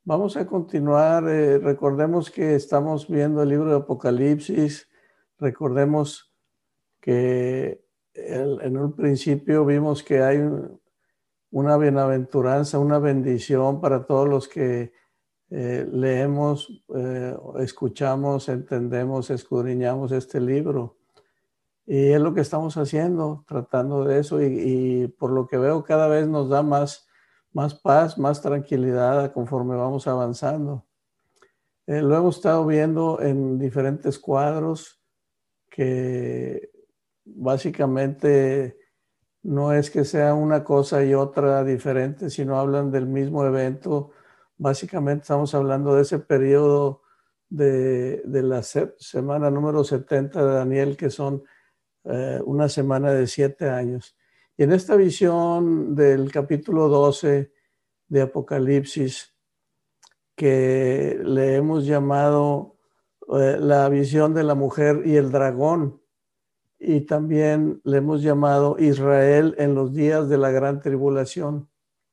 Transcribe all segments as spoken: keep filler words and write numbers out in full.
Vamos a continuar. Eh, recordemos que estamos viendo el libro de Apocalipsis. Recordemos que el, en un principio vimos que hay un, una bienaventuranza, una bendición para todos los que eh, leemos, eh, escuchamos, entendemos, escudriñamos este libro. Y es lo que estamos haciendo, tratando de eso. Y, y por lo que veo cada vez nos da más, más paz, más tranquilidad conforme vamos avanzando. Eh, lo hemos estado viendo en diferentes cuadros que básicamente no es que sea una cosa y otra diferente, sino hablan del mismo evento. Básicamente estamos hablando de ese periodo de, de la se semana número setenta de Daniel, que son eh, una semana de siete años. Y en esta visión del capítulo doce de Apocalipsis, que le hemos llamado eh, la visión de la mujer y el dragón, y también le hemos llamado Israel en los días de la gran tribulación.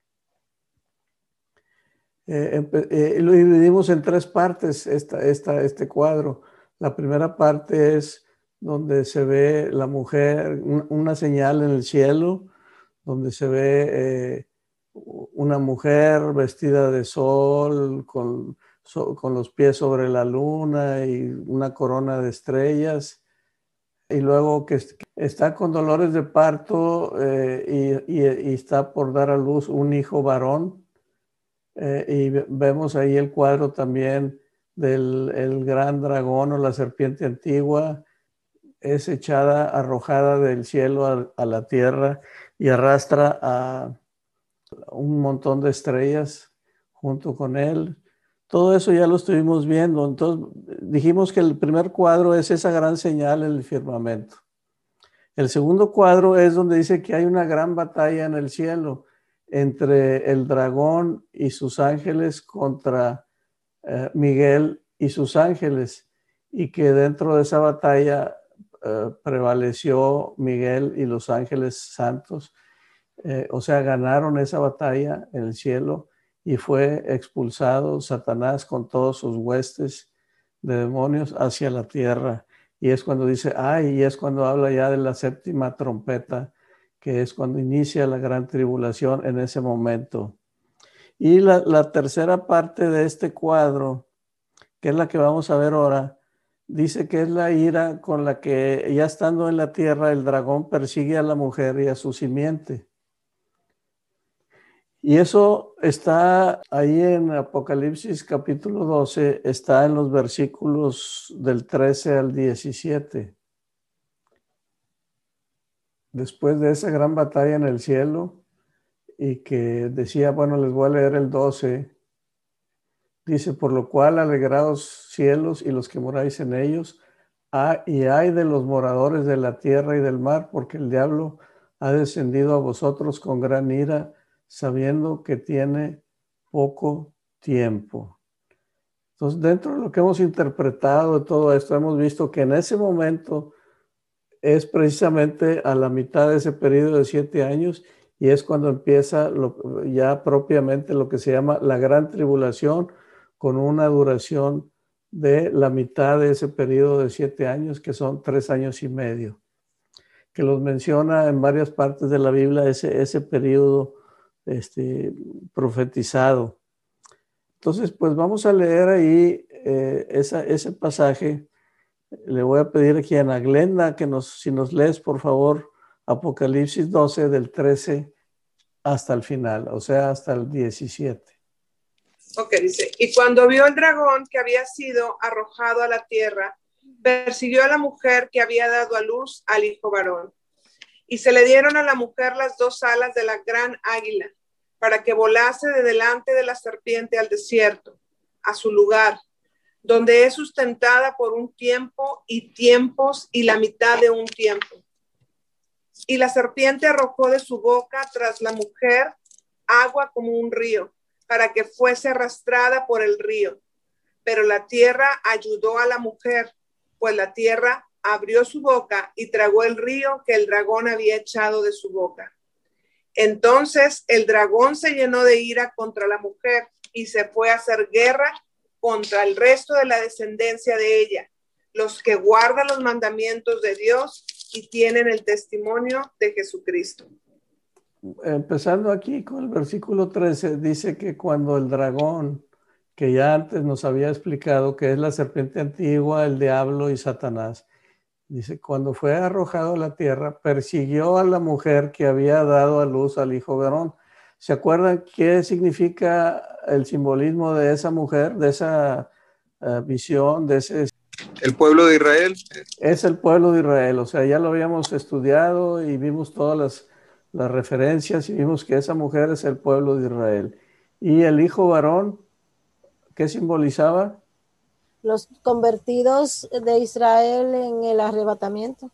Eh, eh, lo dividimos en tres partes esta, esta, este cuadro. La primera parte es donde se ve la mujer, un, una señal en el cielo, donde se ve eh, una mujer vestida de sol, con, so, con los pies sobre la luna y una corona de estrellas. Y luego que está con dolores de parto eh, y, y, y está por dar a luz un hijo varón. Eh, y vemos ahí el cuadro también del el gran dragón o la serpiente antigua. Es echada, arrojada del cielo a, a la tierra y arrastra a un montón de estrellas junto con él. Todo eso ya lo estuvimos viendo. Entonces dijimos que el primer cuadro es esa gran señal en el firmamento. El segundo cuadro es donde dice que hay una gran batalla en el cielo entre el dragón y sus ángeles contra eh, Miguel y sus ángeles, y que dentro de esa batalla eh, prevaleció Miguel y los ángeles santos. Eh, o sea, ganaron esa batalla en el cielo y fue expulsado Satanás con todos sus huestes de demonios hacia la tierra. Y es cuando dice, ay, y es cuando habla ya de la séptima trompeta, que es cuando inicia la gran tribulación en ese momento. Y la, la tercera parte de este cuadro, que es la que vamos a ver ahora, dice que es la ira con la que ya estando en la tierra el dragón persigue a la mujer y a su simiente. Y eso está ahí en Apocalipsis capítulo doce, está en los versículos del trece al diecisiete. Después de esa gran batalla en el cielo, y que decía, bueno, les voy a leer el doce, dice, por lo cual alegraos cielos y los que moráis en ellos, ah, y ay de los moradores de la tierra y del mar, porque el diablo ha descendido a vosotros con gran ira, sabiendo que tiene poco tiempo. Entonces, dentro de lo que hemos interpretado de todo esto, hemos visto que en ese momento es precisamente a la mitad de ese periodo de siete años y es cuando empieza lo, ya propiamente lo que se llama la gran tribulación, con una duración de la mitad de ese periodo de siete años, que son tres años y medio, que los menciona en varias partes de la Biblia ese, ese periodo este, profetizado. Entonces, pues vamos a leer ahí eh, esa, ese pasaje. Le voy a pedir aquí a Ana Glenda que nos, si nos lees, por favor, Apocalipsis doce del trece hasta el final, o sea, hasta el diecisiete. Ok, dice, y cuando vio el dragón que había sido arrojado a la tierra, persiguió a la mujer que había dado a luz al hijo varón. Y se le dieron a la mujer las dos alas de la gran águila, para que volase de delante de la serpiente al desierto, a su lugar, donde es sustentada por un tiempo y tiempos y la mitad de un tiempo. Y la serpiente arrojó de su boca tras la mujer agua como un río, para que fuese arrastrada por el río. Pero la tierra ayudó a la mujer, pues la tierra abrió su boca y tragó el río que el dragón había echado de su boca. Entonces el dragón se llenó de ira contra la mujer y se fue a hacer guerra contra el resto de la descendencia de ella, los que guardan los mandamientos de Dios y tienen el testimonio de Jesucristo. Empezando aquí con el versículo trece, dice que cuando el dragón, que ya antes nos había explicado que es la serpiente antigua, el diablo y Satanás, dice, cuando fue arrojado a la tierra, persiguió a la mujer que había dado a luz al hijo varón. ¿Se acuerdan qué significa el simbolismo de esa mujer, de esa uh, visión, de ese... El pueblo de Israel. Es el pueblo de Israel, o sea, ya lo habíamos estudiado y vimos todas las, las referencias y vimos que esa mujer es el pueblo de Israel. Y el hijo varón, ¿qué simbolizaba? Los convertidos de Israel en el arrebatamiento.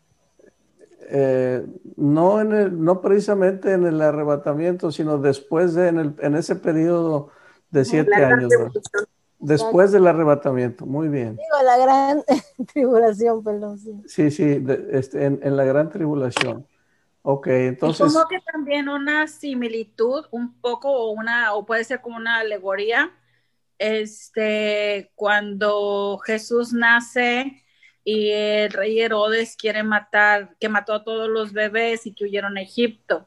Eh, no, en el, no precisamente en el arrebatamiento, sino después de, en, el, en ese periodo de siete años. ¿No? Después del arrebatamiento, muy bien. Digo, la gran tribulación, perdón. Sí, sí, sí de, este, en, en la gran tribulación. Ok, entonces... Y como que también una similitud, un poco, o una, o puede ser como una alegoría, este, cuando Jesús nace y el rey Herodes quiere matar, que mató a todos los bebés y que huyeron a Egipto.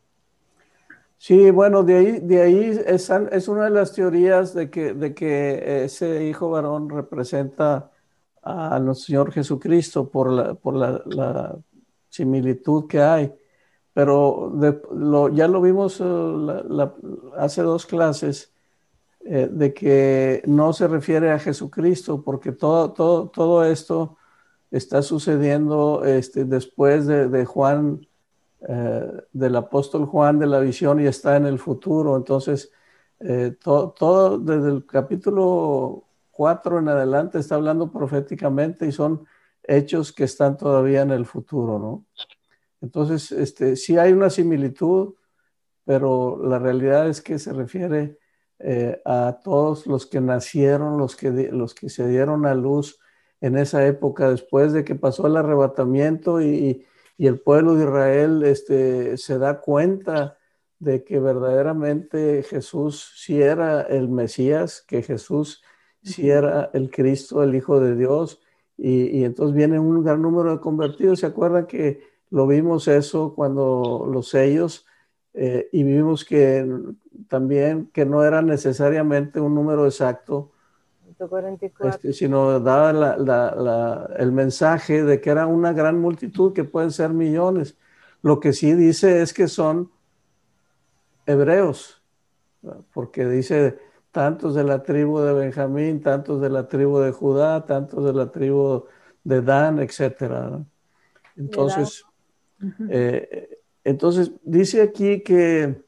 Sí, bueno, de ahí, de ahí es, es una de las teorías de que, de que ese hijo varón representa a nuestro Señor Jesucristo por la, por la, la similitud que hay. Pero de, lo, ya lo vimos uh, la, la, hace dos clases, eh, de que no se refiere a Jesucristo, porque todo, todo, todo esto está sucediendo este, después de, de Juan, eh, del apóstol Juan de la visión, y está en el futuro. Entonces, eh, todo, todo desde el capítulo cuatro en adelante está hablando proféticamente y son hechos que están todavía en el futuro, ¿no? Entonces, este, sí hay una similitud, pero la realidad es que se refiere eh, a todos los que nacieron, los que, los que se dieron a luz en esa época, después de que pasó el arrebatamiento y, y el pueblo de Israel este, se da cuenta de que verdaderamente Jesús sí era el Mesías, que Jesús sí era el Cristo, el Hijo de Dios, y, y entonces viene un gran número de convertidos. ¿Se acuerdan que lo vimos eso cuando los sellos, eh, y vimos que también que no era necesariamente un número exacto, cuarenta y cuatro. Este, sino daba la, la, la, el mensaje de que era una gran multitud, que pueden ser millones? Lo que sí dice es que son hebreos, porque dice tantos de la tribu de Benjamín, tantos de la tribu de Judá, tantos de la tribu de Dan, etcétera. Entonces, eh, entonces dice aquí que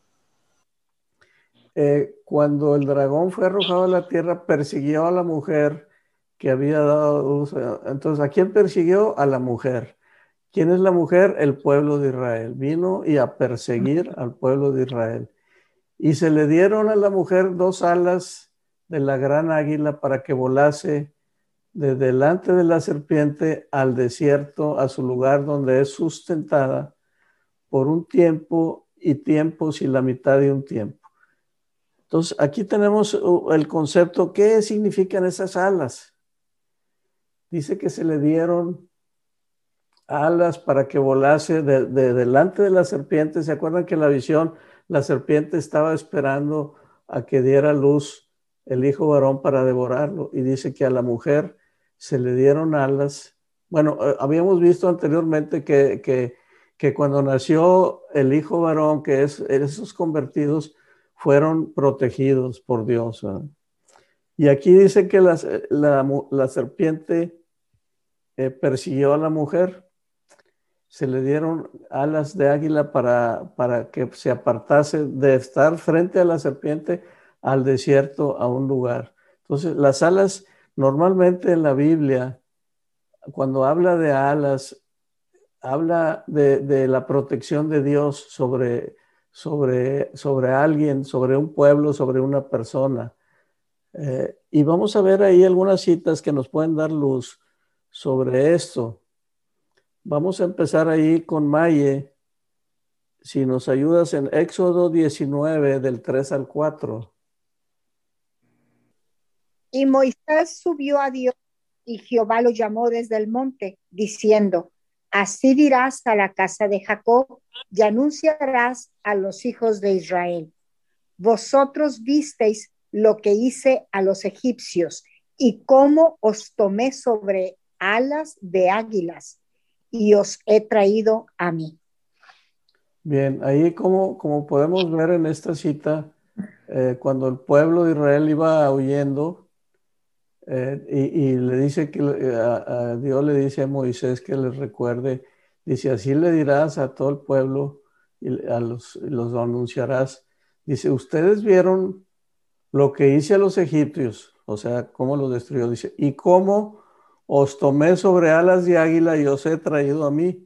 eh, cuando el dragón fue arrojado a la tierra, persiguió a la mujer que había dado luz. Entonces, ¿a quién persiguió? A la mujer. ¿Quién es la mujer? El pueblo de Israel. Vino y a perseguir al pueblo de Israel. Y se le dieron a la mujer dos alas de la gran águila para que volase de delante de la serpiente al desierto, a su lugar donde es sustentada por un tiempo y tiempos y la mitad de un tiempo. Entonces, aquí tenemos el concepto. ¿Qué significan esas alas? Dice que se le dieron alas para que volase de, de delante de la serpiente. ¿Se acuerdan que en la visión la serpiente estaba esperando a que diera luz el hijo varón para devorarlo? Y dice que a la mujer se le dieron alas. Bueno, habíamos visto anteriormente que, que, que cuando nació el hijo varón, que es esos convertidos, fueron protegidos por Dios, ¿verdad? Y aquí dice que la, la, la serpiente eh, persiguió a la mujer. Se le dieron alas de águila para, para que se apartase de estar frente a la serpiente al desierto, a un lugar. Entonces, las alas, normalmente en la Biblia, cuando habla de alas, habla de, de la protección de Dios sobre, sobre, sobre alguien, sobre un pueblo, sobre una persona. Eh, y vamos a ver ahí algunas citas que nos pueden dar luz sobre esto. Vamos a empezar ahí con Maye, si nos ayudas en Éxodo diecinueve, del tres al cuatro. Y Moisés subió a Dios y Jehová lo llamó desde el monte, diciendo, así dirás a la casa de Jacob y anunciarás a los hijos de Israel. Vosotros visteis lo que hice a los egipcios y cómo os tomé sobre alas de águilas y os he traído a mí. Bien, ahí como, como podemos ver en esta cita, eh, cuando el pueblo de Israel iba huyendo, eh, y, y le dice que eh, a, a Dios le dice a Moisés que les recuerde, dice, así le dirás a todo el pueblo y a los, los anunciarás. Dice, ustedes vieron lo que hice a los egipcios, o sea, cómo los destruyó, dice, y cómo os tomé sobre alas de águila y os he traído a mí.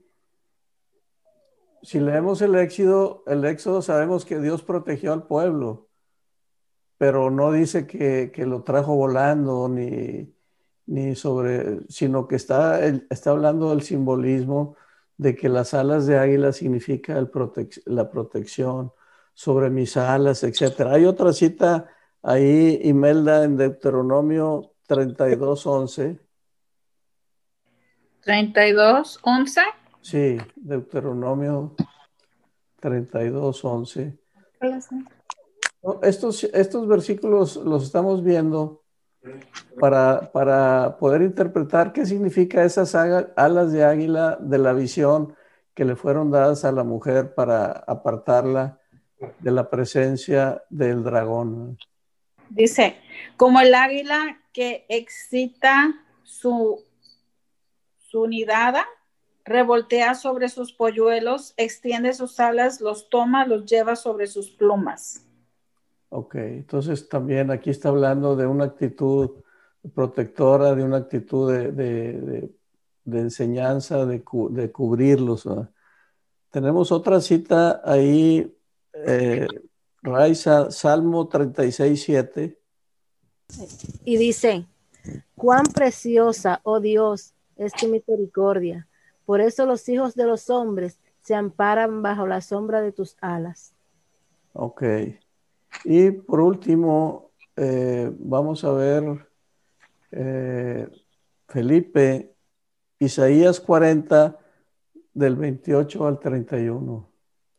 Si leemos el Éxodo, el Éxodo sabemos que Dios protegió al pueblo, pero no dice que, que lo trajo volando ni, ni sobre, sino que está, está hablando del simbolismo de que las alas de águila significa el protec- la protección sobre mis alas, etcétera. Hay otra cita ahí, Imelda, en Deuteronomio treinta y dos once. treinta y dos, once. Sí, Deuteronomio treinta y dos once. No, Estos, estos versículos los estamos viendo para, para poder interpretar qué significa esas aga- alas de águila de la visión que le fueron dadas a la mujer para apartarla de la presencia del dragón. Dice, como el águila que excita su, su nidada, revoltea sobre sus polluelos, extiende sus alas, los toma, los lleva sobre sus plumas. Ok, entonces también aquí está hablando de una actitud protectora, de una actitud de, de, de, de enseñanza, de, cu- de cubrirlos, ¿verdad? Tenemos otra cita ahí, eh, Raiza, Salmo treinta y seis siete. Y dice, cuán preciosa, oh Dios, es tu misericordia. Por eso los hijos de los hombres se amparan bajo la sombra de tus alas. Ok. Y por último, eh, vamos a ver, eh, Felipe, Isaías cuarenta, del veintiocho al treinta y uno.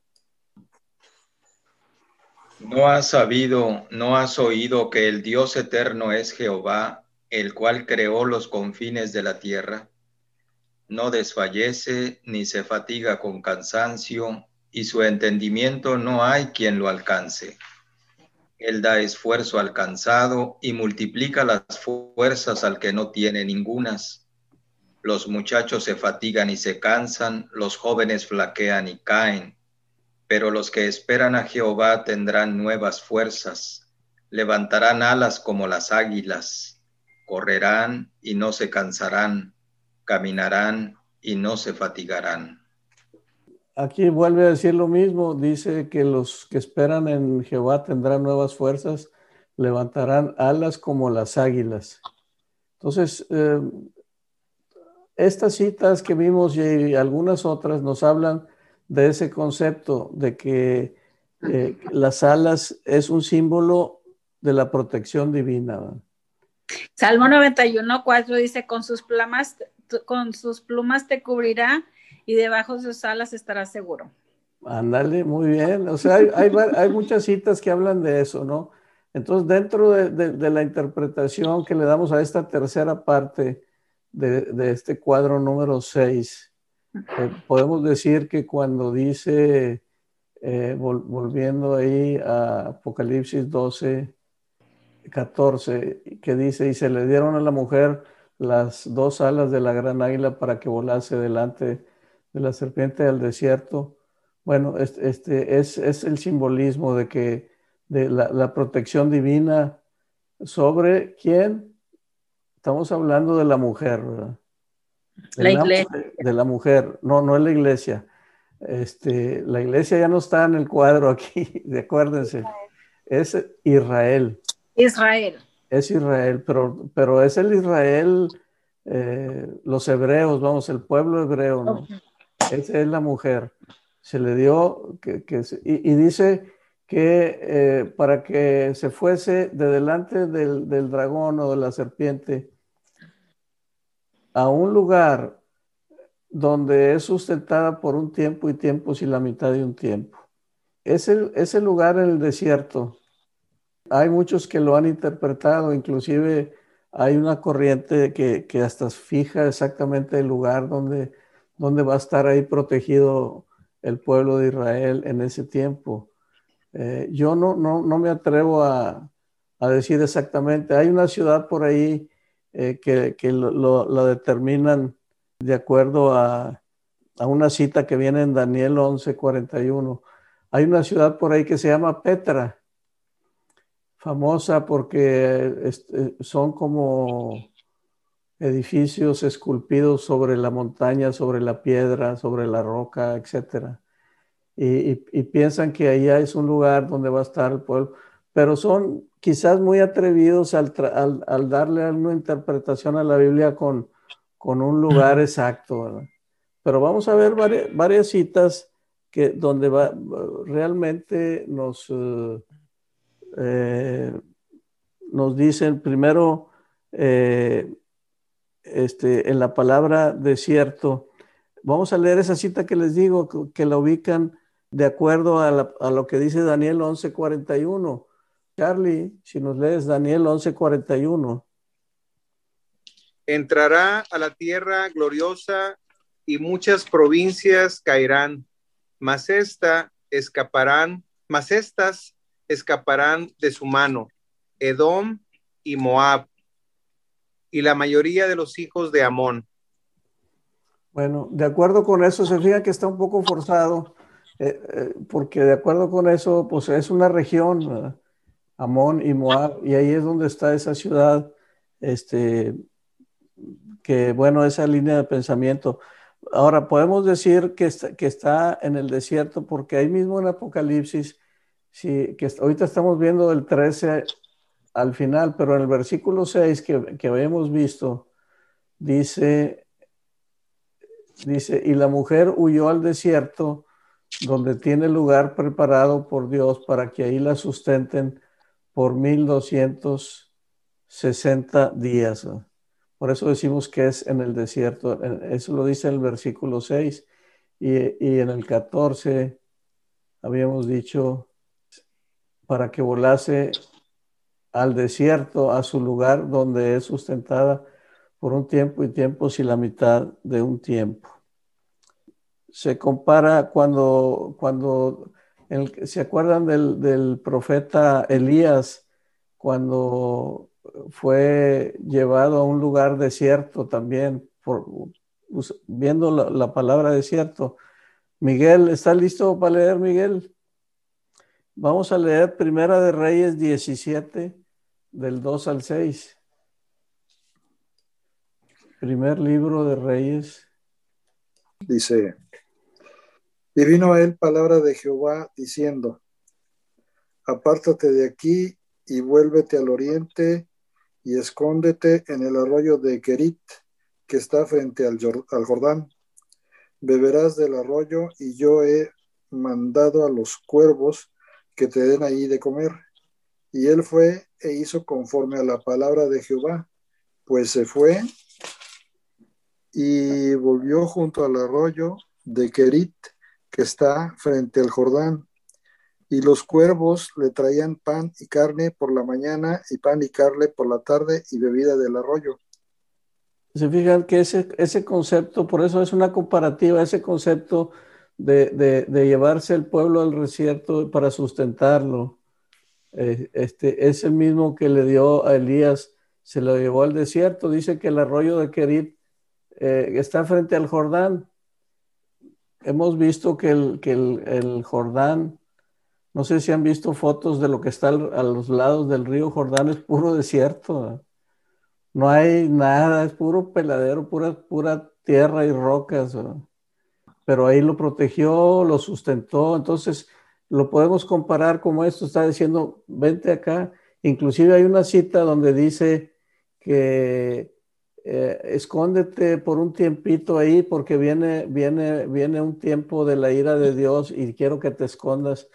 ¿No has sabido, no has oído que el Dios eterno es Jehová, el cual creó los confines de la tierra? No desfallece ni se fatiga con cansancio, y su entendimiento no hay quien lo alcance. Él da esfuerzo al cansado y multiplica las fuerzas al que no tiene ningunas. Los muchachos se fatigan y se cansan, los jóvenes flaquean y caen. Pero los que esperan a Jehová tendrán nuevas fuerzas, levantarán alas como las águilas, correrán y no se cansarán, caminarán y no se fatigarán. Aquí vuelve a decir lo mismo, dice que los que esperan en Jehová tendrán nuevas fuerzas, levantarán alas como las águilas. Entonces, eh, estas citas que vimos y algunas otras nos hablan de ese concepto de que eh, las alas es un símbolo de la protección divina, ¿verdad? Salmo noventa y uno, cuatro dice, con sus plumas, con sus plumas te cubrirá y debajo de sus alas estarás seguro. Ándale, muy bien. O sea, hay, hay, hay muchas citas que hablan de eso, ¿no? Entonces, dentro de, de, de la interpretación que le damos a esta tercera parte de, de este cuadro número seis, eh, podemos decir que cuando dice, eh, vol, volviendo ahí a Apocalipsis doce, catorce, que dice, y se le dieron a la mujer las dos alas de la gran águila para que volase delante de la serpiente del desierto. Bueno, este, este es, es el simbolismo de que de la, la protección divina sobre quién. Estamos hablando de la mujer, ¿verdad? De La la, iglesia. de la mujer, no, no es la iglesia. Este, la iglesia ya no está en el cuadro aquí, de acuérdense, es Israel. Israel. Es Israel, pero, pero es el Israel, eh, los hebreos, vamos, el pueblo hebreo, ¿no? Okay. Esa es la mujer. Se le dio, que, que y, y dice que eh, para que se fuese de delante del, del dragón o de la serpiente a un lugar donde es sustentada por un tiempo y tiempos y la mitad de un tiempo. Ese, ese lugar en el desierto, hay muchos que lo han interpretado, inclusive hay una corriente que, que hasta fija exactamente el lugar donde, donde va a estar ahí protegido el pueblo de Israel en ese tiempo. Eh, yo no, no, no me atrevo a, a decir exactamente. Hay una ciudad por ahí eh, que, que lo, lo, lo determinan de acuerdo a, a una cita que viene en Daniel once cuarenta y uno. Hay una ciudad por ahí que se llama Petra, famosa porque este, son como edificios esculpidos sobre la montaña, sobre la piedra, sobre la roca, etcétera. Y, y, y piensan que allá es un lugar donde va a estar el pueblo, pero son quizás muy atrevidos al, al, al darle una interpretación a la Biblia con, con un lugar exacto, ¿verdad? Pero vamos a ver varias, varias citas que, donde va, realmente nos, uh, eh, nos dicen primero eh, este, en la palabra desierto. Vamos a leer esa cita que les digo, que, que la ubican de acuerdo a, la, a lo que dice Daniel once cuarenta y uno. Charlie, si nos lees Daniel once cuarenta y uno. Entrará a la tierra gloriosa y muchas provincias caerán, mas esta escaparán, mas estas escaparán de su mano, Edom y Moab, y la mayoría de los hijos de Amón. Bueno, de acuerdo con eso, se fija que está un poco forzado, eh, eh, porque de acuerdo con eso, pues es una región, ¿verdad? Amón y Moab, y ahí es donde está esa ciudad, este, que bueno, esa línea de pensamiento. Ahora, podemos decir que está, que está en el desierto, porque ahí mismo en Apocalipsis, sí, que ahorita estamos viendo el trece al final, pero en el versículo seis que, que habíamos visto, dice, dice, y la mujer huyó al desierto, donde tiene lugar preparado por Dios para que ahí la sustenten por mil doscientos sesenta días. Por eso decimos que es en el desierto. Eso lo dice el versículo seis. Y, y en el catorce habíamos dicho para que volase al desierto, a su lugar donde es sustentada por un tiempo y tiempos y la mitad de un tiempo. Se compara cuando, cuando el, ¿se acuerdan del, del profeta Elías cuando fue llevado a un lugar desierto también, por, viendo la, la palabra desierto? Miguel, ¿está listo para leer, Miguel? Vamos a leer Primera de Reyes diecisiete, del dos al seis. Primer libro de Reyes. Dice, y vino a él palabra de Jehová diciendo, apártate de aquí y vuélvete al oriente y escóndete en el arroyo de Querit, que está frente al, al Jordán. Beberás del arroyo y yo he mandado a los cuervos que te den ahí de comer. Y él fue e hizo conforme a la palabra de Jehová, pues se fue y volvió junto al arroyo de Querit, que está frente al Jordán. Y los cuervos le traían pan y carne por la mañana y pan y carne por la tarde y bebida del arroyo. Se fijan que ese, ese concepto, por eso es una comparativa, ese concepto de, de, de llevarse el pueblo al desierto para sustentarlo, eh, este, es el mismo que le dio a Elías, se lo llevó al desierto. Dice que el arroyo de Querit eh, está frente al Jordán. Hemos visto que el, que el, el Jordán, no sé si han visto fotos de lo que está al, a los lados del río Jordán, es puro desierto, ¿eh? No hay nada, es puro peladero, pura, pura tierra y rocas, ¿eh? Pero ahí lo protegió, lo sustentó. Entonces lo podemos comparar como esto está diciendo, vente acá. Inclusive hay una cita donde dice que eh, escóndete por un tiempito ahí porque viene, viene, viene un tiempo de la ira de Dios y quiero que te escondas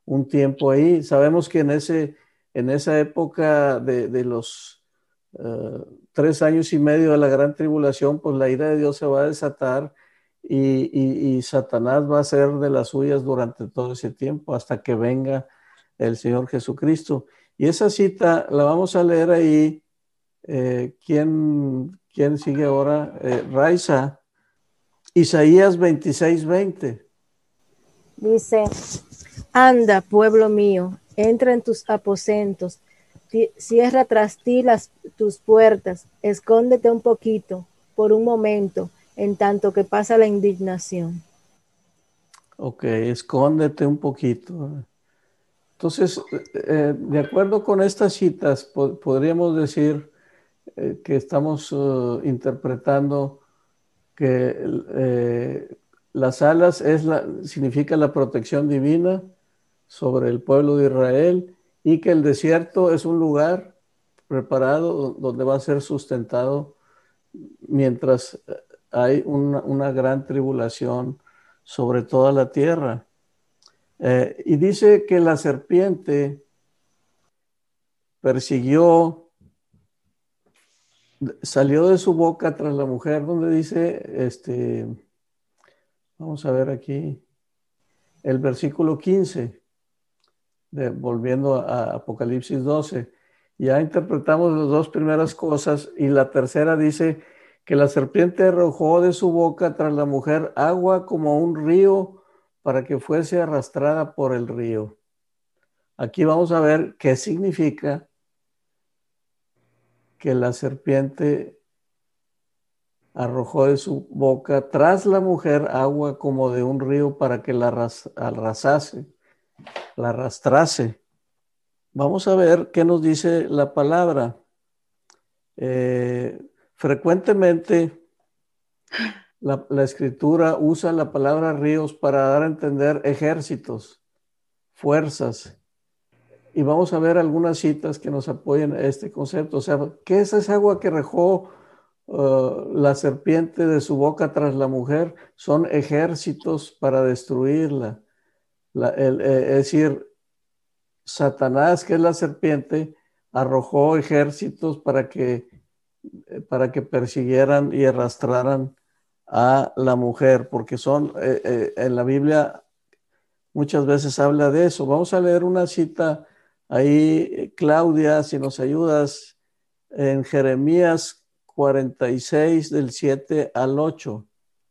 un tiempo ahí. Sabemos que en, ese, en esa época de, de los uh, tres años y medio de la gran tribulación, pues la ira de Dios se va a desatar y, y, y Satanás va a ser de las suyas durante todo ese tiempo hasta que venga el Señor Jesucristo. Y esa cita la vamos a leer ahí. Eh, ¿quién, ¿Quién sigue ahora? Eh, Raiza. Isaías veintiséis, veinte. Dice, anda, pueblo mío, entra en tus aposentos, cierra tras ti las, tus puertas, escóndete un poquito, por un momento, en tanto que pasa la indignación. Ok, escóndete un poquito. Entonces, eh, de acuerdo con estas citas, po podríamos decir eh, que estamos uh, interpretando que eh, las alas es la, significa la protección divina sobre el pueblo de Israel y que el desierto es un lugar preparado donde va a ser sustentado mientras hay una, una gran tribulación sobre toda la tierra. Eh, y dice que la serpiente persiguió, salió de su boca tras la mujer, donde dice, este, vamos a ver aquí, el versículo quince, de, volviendo a Apocalipsis doce. Ya interpretamos las dos primeras cosas y la tercera dice que la serpiente arrojó de su boca tras la mujer agua como un río para que fuese arrastrada por el río. Aquí vamos a ver qué significa que la serpiente arrojó de su boca tras la mujer agua como de un río para que la arrasase, la arrastrase. Vamos a ver qué nos dice la palabra. Eh, frecuentemente la, la escritura usa la palabra ríos para dar a entender ejércitos, fuerzas. Y vamos a ver algunas citas que nos apoyen a este concepto. O sea, ¿qué es esa agua que arrojó uh, la serpiente de su boca tras la mujer? Son ejércitos para destruirla. La, el, eh, es decir, Satanás, que es la serpiente, arrojó ejércitos para que, para que persiguieran y arrastraran a la mujer, porque son, eh, eh, en la Biblia muchas veces habla de eso. Vamos a leer una cita ahí, Claudia, si nos ayudas, en Jeremías cuarenta y seis, del siete al ocho.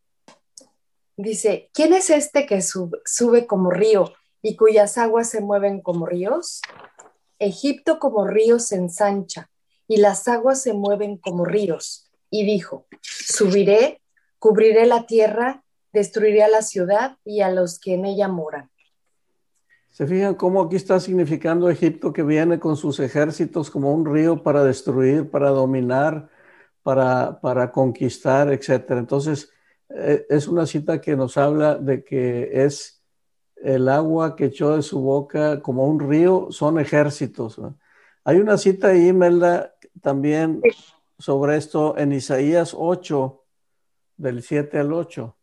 Dice, ¿quién es este que sube, sube como río y cuyas aguas se mueven como ríos? Egipto como río se ensancha y las aguas se mueven como ríos. Y dijo, subiré, cubriré la tierra, destruiré a la ciudad y a los que en ella moran. ¿Se fijan cómo aquí está significando Egipto, que viene con sus ejércitos como un río para destruir, para dominar, para, para conquistar, etcétera? Entonces, eh, es una cita que nos habla de que es el agua que echó de su boca como un río, son ejércitos, ¿no? Hay una cita ahí, Melda, también sobre esto en Isaías ocho, del siete al ocho.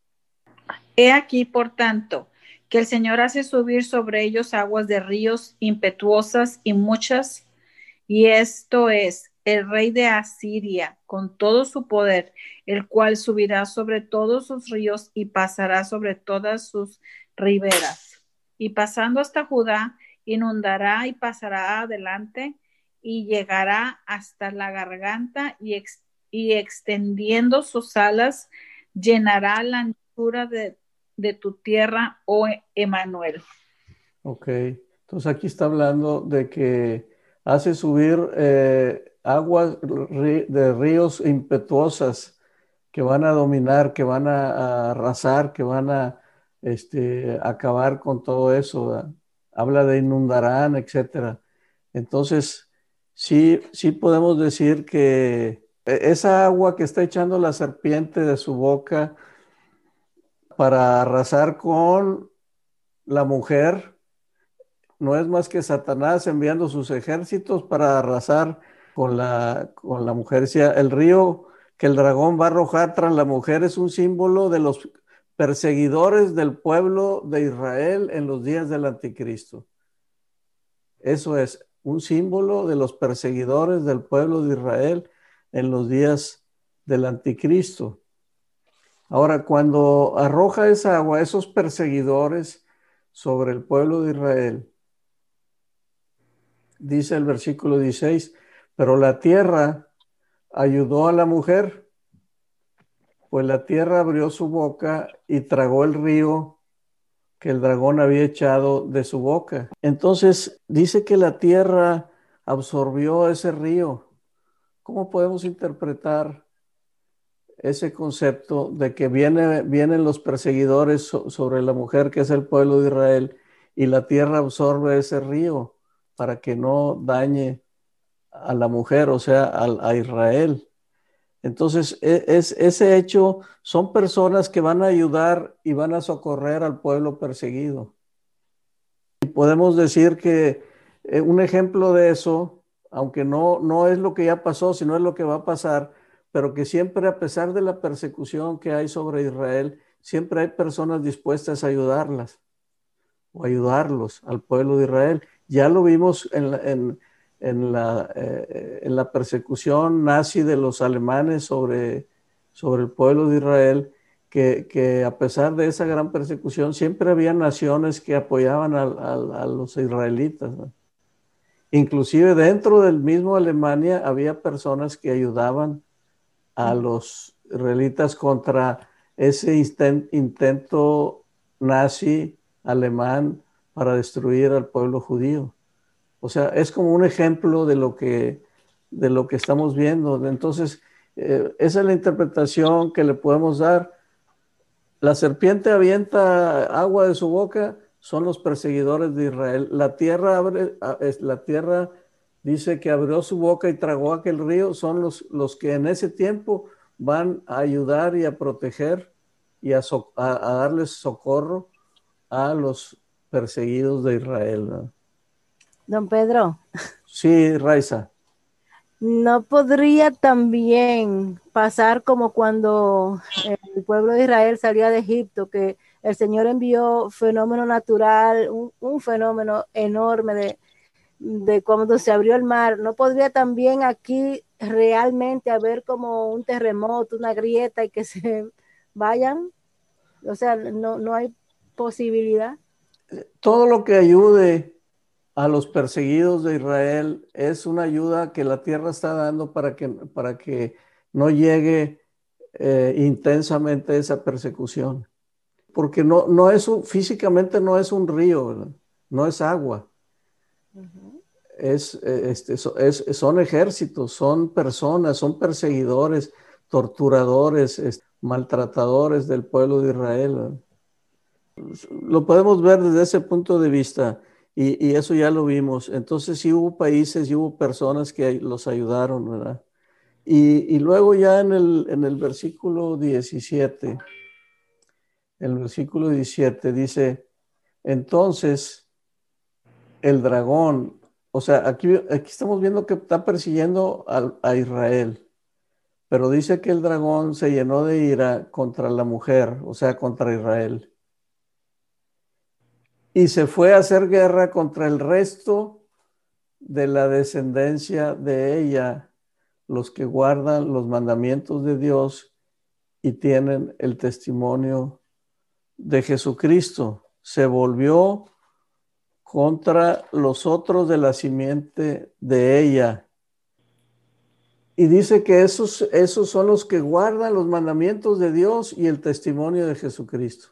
He aquí, por tanto, que el Señor hace subir sobre ellos aguas de ríos impetuosas y muchas, y esto es el rey de Asiria con todo su poder, el cual subirá sobre todos sus ríos y pasará sobre todas sus riberas. Y pasando hasta Judá, inundará y pasará adelante y llegará hasta la garganta y, ex, y extendiendo sus alas, llenará la anchura de de tu tierra, oh Emanuel. Ok, entonces aquí está hablando de que hace subir eh, aguas de ríos impetuosas que van a dominar, que van a, a arrasar, que van a este, acabar con todo eso, ¿verdad? Habla de inundarán, etcétera. Entonces, sí, sí podemos decir que esa agua que está echando la serpiente de su boca para arrasar con la mujer, no es más que Satanás enviando sus ejércitos para arrasar con la, con la mujer. El río que el dragón va a arrojar tras la mujer es un símbolo de los perseguidores del pueblo de Israel en los días del anticristo. Eso es un símbolo de los perseguidores del pueblo de Israel en los días del anticristo. Ahora, cuando arroja esa agua, esos perseguidores sobre el pueblo de Israel, dice el versículo dieciséis, pero la tierra ayudó a la mujer, pues la tierra abrió su boca y tragó el río que el dragón había echado de su boca. Entonces dice que la tierra absorbió ese río. ¿Cómo podemos interpretar ese concepto de que viene, vienen los perseguidores so, sobre la mujer, que es el pueblo de Israel, y la tierra absorbe ese río para que no dañe a la mujer, o sea, a, a Israel? Entonces, es, ese hecho son personas que van a ayudar y van a socorrer al pueblo perseguido. Y podemos decir que eh, un ejemplo de eso, aunque no, no es lo que ya pasó, sino es lo que va a pasar, pero que siempre, a pesar de la persecución que hay sobre Israel, siempre hay personas dispuestas a ayudarlas o ayudarlos al pueblo de Israel. Ya lo vimos en la, en, en la, eh, en la persecución nazi de los alemanes sobre, sobre el pueblo de Israel, que, que a pesar de esa gran persecución siempre había naciones que apoyaban a, a, a los israelitas, ¿no? Inclusive dentro del mismo Alemania había personas que ayudaban a los israelitas contra ese intento nazi alemán para destruir al pueblo judío. O sea, es como un ejemplo de lo que, de lo que estamos viendo. Entonces, eh, esa es la interpretación que le podemos dar. La serpiente avienta agua de su boca, son los perseguidores de Israel. La tierra abre, la tierra dice que abrió su boca y tragó aquel río, son los, los que en ese tiempo van a ayudar y a proteger y a, so, a, a darles socorro a los perseguidos de Israel, ¿no? Don Pedro. Sí, Raiza. ¿No podría también pasar como cuando el pueblo de Israel salía de Egipto, que el Señor envió fenómeno natural, un, un fenómeno enorme de, de cuando se abrió el mar? ¿No podría también aquí realmente haber como un terremoto, una grieta y que se vayan? O sea, no, no hay posibilidad. Todo lo que ayude a los perseguidos de Israel es una ayuda que la tierra está dando para que, para que no llegue eh, intensamente esa persecución. Porque no, no es un, físicamente no es un río, ¿verdad? No es agua. Uh-huh. Es, este, es, son ejércitos, son personas, son perseguidores, torturadores, es, maltratadores del pueblo de Israel, ¿verdad? Lo podemos ver desde ese punto de vista. Y, y eso ya lo vimos. Entonces sí hubo países y hubo personas que los ayudaron, ¿verdad? Y, y luego ya en el, en el versículo diecisiete, el versículo diecisiete dice, entonces el dragón, o sea, aquí, aquí estamos viendo que está persiguiendo a, a Israel, pero dice que el dragón se llenó de ira contra la mujer, o sea, contra Israel. Y se fue a hacer guerra contra el resto de la descendencia de ella, los que guardan los mandamientos de Dios y tienen el testimonio de Jesucristo. Se volvió contra los otros de la simiente de ella. Y dice que esos, esos son los que guardan los mandamientos de Dios y el testimonio de Jesucristo.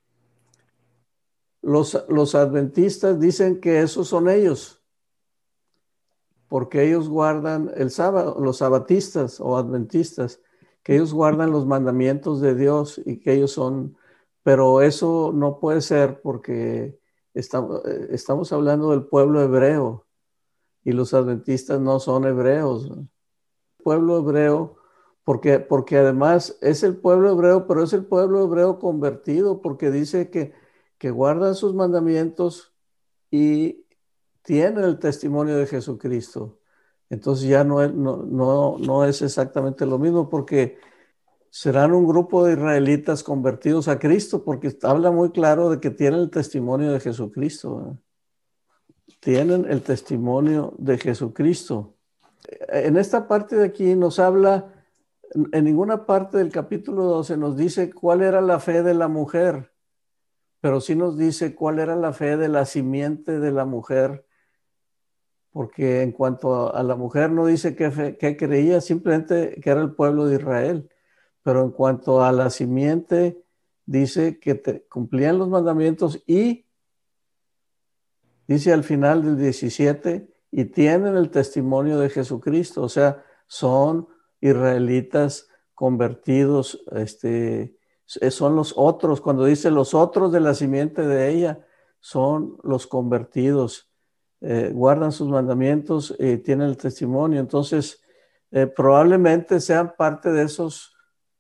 Los, los adventistas dicen que esos son ellos, porque ellos guardan el sábado, los sabatistas o adventistas, que ellos guardan los mandamientos de Dios y que ellos son, pero eso no puede ser porque estamos, estamos hablando del pueblo hebreo y los adventistas no son hebreos. El pueblo hebreo, porque, porque además es el pueblo hebreo, pero es el pueblo hebreo convertido, porque dice que que guardan sus mandamientos y tienen el testimonio de Jesucristo. Entonces ya no es, no, no, no es exactamente lo mismo, porque serán un grupo de israelitas convertidos a Cristo, porque habla muy claro de que tienen el testimonio de Jesucristo, ¿verdad? Tienen el testimonio de Jesucristo. En esta parte de aquí nos habla, en ninguna parte del capítulo doce nos dice cuál era la fe de la mujer, pero sí nos dice cuál era la fe de la simiente de la mujer, porque en cuanto a la mujer no dice qué, fe, qué creía, simplemente que era el pueblo de Israel, pero en cuanto a la simiente dice que te, cumplían los mandamientos y dice al final del diecisiete, y tienen el testimonio de Jesucristo, o sea, son israelitas convertidos, este, son los otros, cuando dice los otros de la simiente de ella, son los convertidos, eh, guardan sus mandamientos y tienen el testimonio. Entonces, eh, probablemente sean parte de esos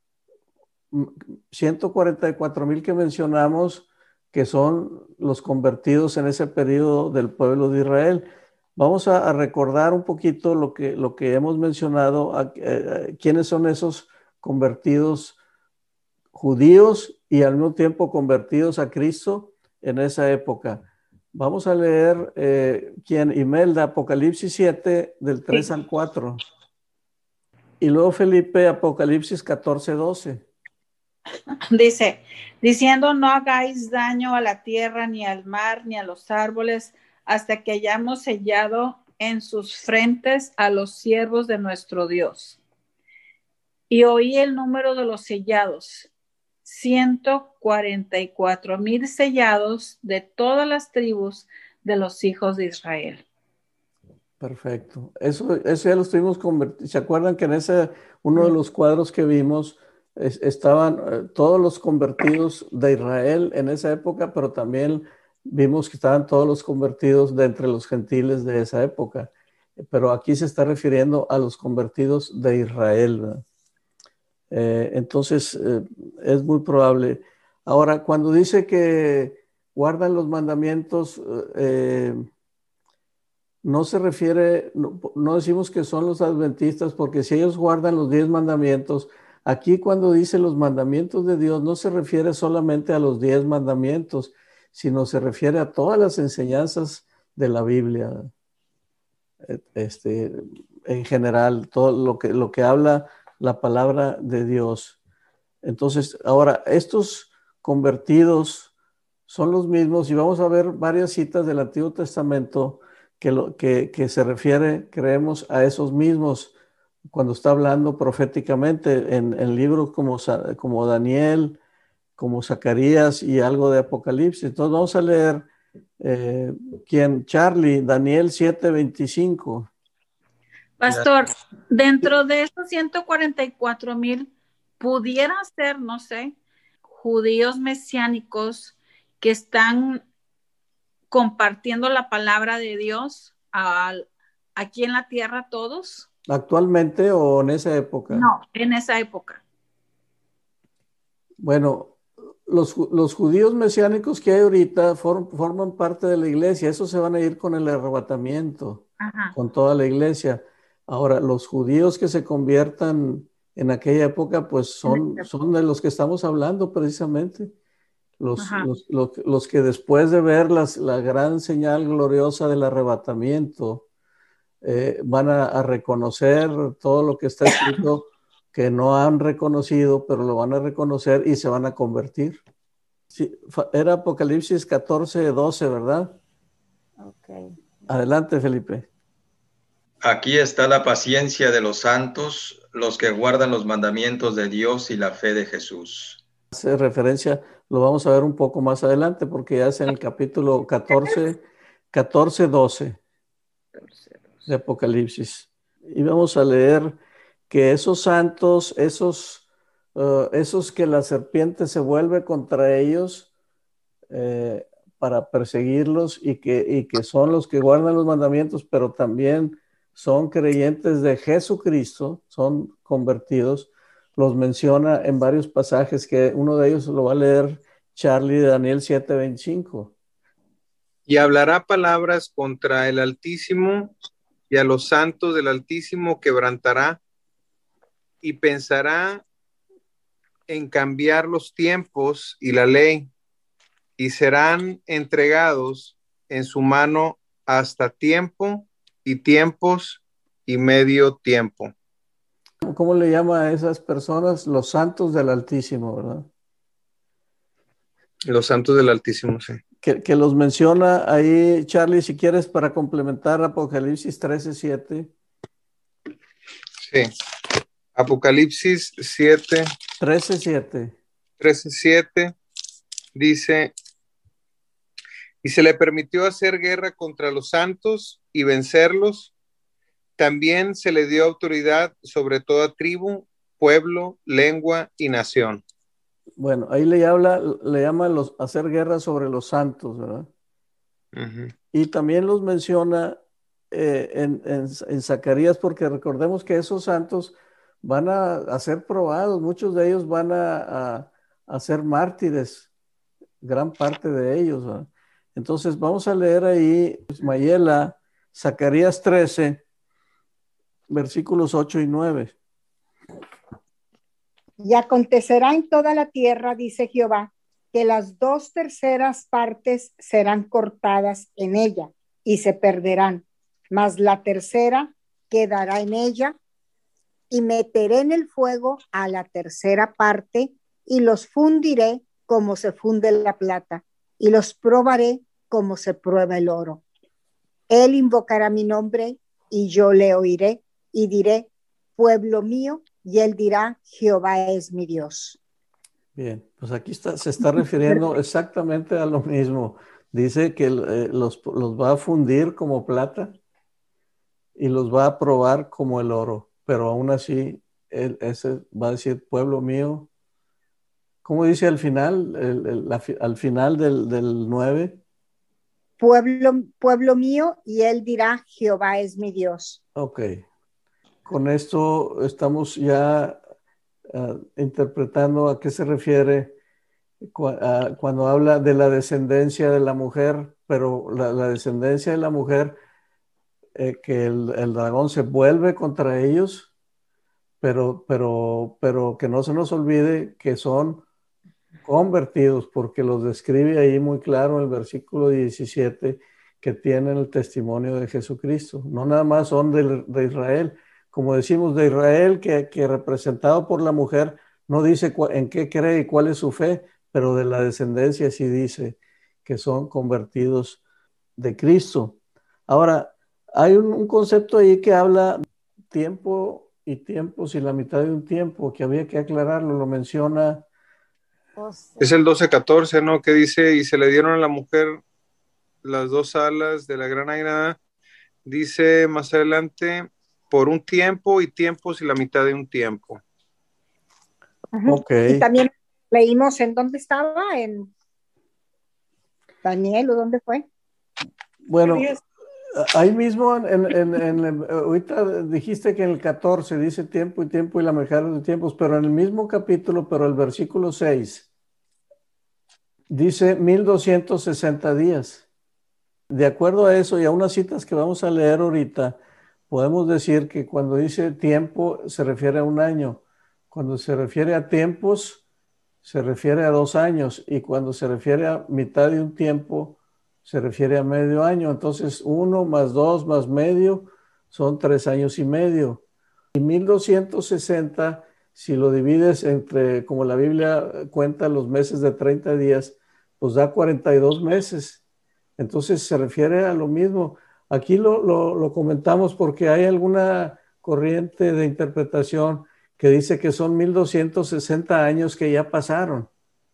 ciento cuarenta y cuatro mil que mencionamos, que son los convertidos en ese periodo del pueblo de Israel. Vamos a, a recordar un poquito lo que, lo que hemos mencionado, a, a, a, quiénes son esos convertidos judíos y al mismo tiempo convertidos a Cristo en esa época. Vamos a leer eh, quién, Imelda, Apocalipsis siete, del tres sí. al cuatro. Y luego Felipe, Apocalipsis catorce, doce. Dice, diciendo, no hagáis daño a la tierra, ni al mar, ni a los árboles, hasta que hayamos sellado en sus frentes a los siervos de nuestro Dios. Y oí el número de los sellados, ciento cuarenta y cuatro mil sellados de todas las tribus de los hijos de Israel. Perfecto. Eso, eso ya lo estuvimos convirtiendo. ¿Se acuerdan que en ese, uno de los cuadros que vimos, es, estaban eh, todos los convertidos de Israel en esa época, pero también vimos que estaban todos los convertidos de entre los gentiles de esa época? Pero aquí se está refiriendo a los convertidos de Israel, ¿verdad? Eh, entonces, eh, es muy probable. Ahora, cuando dice que guardan los mandamientos, eh, no se refiere, no, no decimos que son los adventistas, porque si ellos guardan los diez mandamientos, aquí cuando dice los mandamientos de Dios, no se refiere solamente a los diez mandamientos, sino se refiere a todas las enseñanzas de la Biblia, este, en general, todo lo que, lo que habla la palabra de Dios. Entonces, ahora, estos convertidos son los mismos, y vamos a ver varias citas del Antiguo Testamento que, lo, que, que se refiere, creemos, a esos mismos, cuando está hablando proféticamente en, en libros como, como Daniel, como Zacarías y algo de Apocalipsis. Entonces vamos a leer, eh, ¿quién? Charlie, Daniel siete veinticinco. Pastor, dentro de estos ciento cuarenta y cuatro mil, pudiera ser, no sé, judíos mesiánicos que están compartiendo la palabra de Dios a, aquí en la tierra todos. ¿Actualmente o en esa época? No, en esa época. Bueno, los, los judíos mesiánicos que hay ahorita form, forman parte de la iglesia. Esos se van a ir con el arrebatamiento, Ajá. con toda la iglesia. Ahora, los judíos que se conviertan en aquella época, pues son, son de los que estamos hablando precisamente. Los, los, los, los que después de ver las, la gran señal gloriosa del arrebatamiento, eh, van a, a reconocer todo lo que está escrito que no han reconocido, pero lo van a reconocer y se van a convertir. Sí, era Apocalipsis catorce, doce, ¿verdad? Ok. Adelante, Felipe. Aquí está la paciencia de los santos, los que guardan los mandamientos de Dios y la fe de Jesús. Hace referencia, lo vamos a ver un poco más adelante, porque ya es en el capítulo catorce, catorce, doce de Apocalipsis. Y vamos a leer que esos santos, esos, uh, esos que la serpiente se vuelve contra ellos eh, para perseguirlos y que, y que son los que guardan los mandamientos, pero también son creyentes de Jesucristo, son convertidos, los menciona en varios pasajes, que uno de ellos lo va a leer Charlie, de Daniel siete veinticinco. Y hablará palabras contra el Altísimo, y a los santos del Altísimo quebrantará, y pensará en cambiar los tiempos y la ley, y serán entregados en su mano hasta tiempo y tiempos y medio tiempo. ¿Cómo le llama a esas personas? Los santos del Altísimo, ¿verdad? Los santos del Altísimo, sí. Que, que los menciona ahí, Charlie, si quieres, para complementar Apocalipsis trece siete. Sí. Apocalipsis siete. trece siete. trece siete dice: y se le permitió hacer guerra contra los santos y vencerlos. También se le dio autoridad sobre toda tribu, pueblo, lengua y nación. Bueno, ahí le habla, le llama los, hacer guerra sobre los santos, ¿verdad? Uh-huh. Y también los menciona eh, en, en, en Zacarías, porque recordemos que esos santos van a, a ser probados, muchos de ellos van a, a, a ser mártires, gran parte de ellos, ¿verdad? Entonces vamos a leer ahí, Mayela, Zacarías trece, versículos ocho y nueve. Y acontecerá en toda la tierra, dice Jehová, que las dos terceras partes serán cortadas en ella y se perderán, mas la tercera quedará en ella, y meteré en el fuego a la tercera parte y los fundiré como se funde la plata y los probaré como se prueba el oro. Él invocará mi nombre y yo le oiré y diré, pueblo mío, y él dirá, Jehová es mi Dios. Bien, pues aquí está, se está refiriendo exactamente a lo mismo. Dice que eh, los, los va a fundir como plata y los va a probar como el oro, pero aún así él, ese va a decir, pueblo mío. ¿Cómo dice al final? El, el, la, al final del, del nueve. Pueblo, pueblo mío, y él dirá, Jehová es mi Dios. Ok. Con esto estamos ya uh, interpretando a qué se refiere cu uh, cuando habla de la descendencia de la mujer, pero la, la descendencia de la mujer, eh, que el, el dragón se vuelve contra ellos, pero, pero, pero que no se nos olvide que son convertidos, porque los describe ahí muy claro en el versículo diecisiete, que tienen el testimonio de Jesucristo. No nada más son de, de Israel, como decimos, de Israel, que, que representado por la mujer, no dice en qué cree y cuál es su fe, pero de la descendencia sí dice que son convertidos de Cristo. Ahora, hay un, un concepto ahí que habla tiempo y tiempos y la mitad de un tiempo, que había que aclararlo, lo menciona. Es el doce catorce, ¿no? Que dice, y se le dieron a la mujer las dos alas de la gran águila. Dice más adelante, por un tiempo y tiempos y la mitad de un tiempo. Uh-huh. Okay. Y también leímos en dónde estaba, en Daniel, ¿o dónde fue? Bueno, ahí mismo, en, en, en, en, ahorita dijiste que en el catorce dice tiempo y tiempo y la mitad de tiempos, pero en el mismo capítulo, pero el versículo seis, dice mil doscientos sesenta días. De acuerdo a eso y a unas citas que vamos a leer ahorita, podemos decir que cuando dice tiempo se refiere a un año. Cuando se refiere a tiempos, se refiere a dos años. Y cuando se refiere a mitad de un tiempo, se refiere a medio año. Entonces, uno más dos más medio son tres años y medio. Y mil doscientos sesenta, si lo divides entre, como la Biblia cuenta los meses de treinta días, pues da cuarenta y dos meses. Entonces se refiere a lo mismo. Aquí lo, lo, lo comentamos porque hay alguna corriente de interpretación que dice que son mil doscientos sesenta años que ya pasaron.